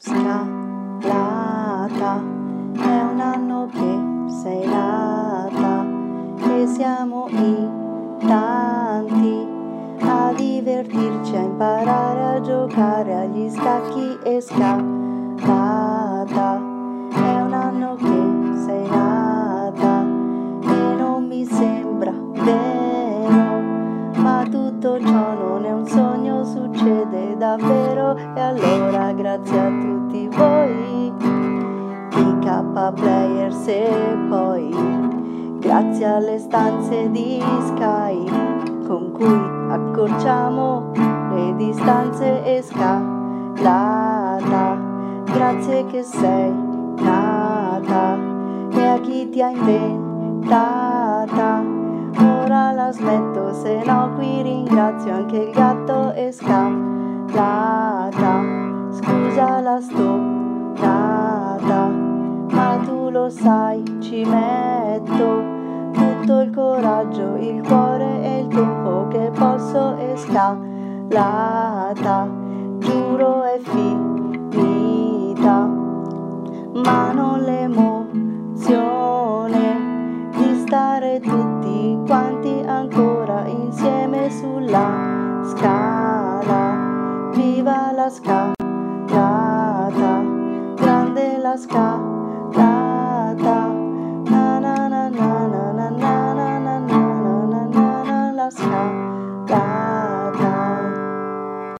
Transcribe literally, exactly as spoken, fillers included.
scalata, è un anno che sei nata e siamo in tanti a divertirci, a imparare a giocare agli scacchi e scalata. È un anno che sei nata e non mi sembra vero, ma tutto ciò non è un sogno, succede davvero. E allora grazie a tutti voi, i K Players, e poi grazie alle stanze di Sky con cui accorciamo le distanze e scalata. Grazie che sei nata e a chi ti ha inventata. Ora la smetto, se no qui ringrazio anche il gatto e scalata. Scusa la stoccata, ma tu lo sai, ci metto tutto il coraggio, il cuore e il tempo che posso. E scalata, giuro è finita, ma non l'emozione di stare tutti quanti ancora insieme sulla scala. Viva la scalata, grande la scala.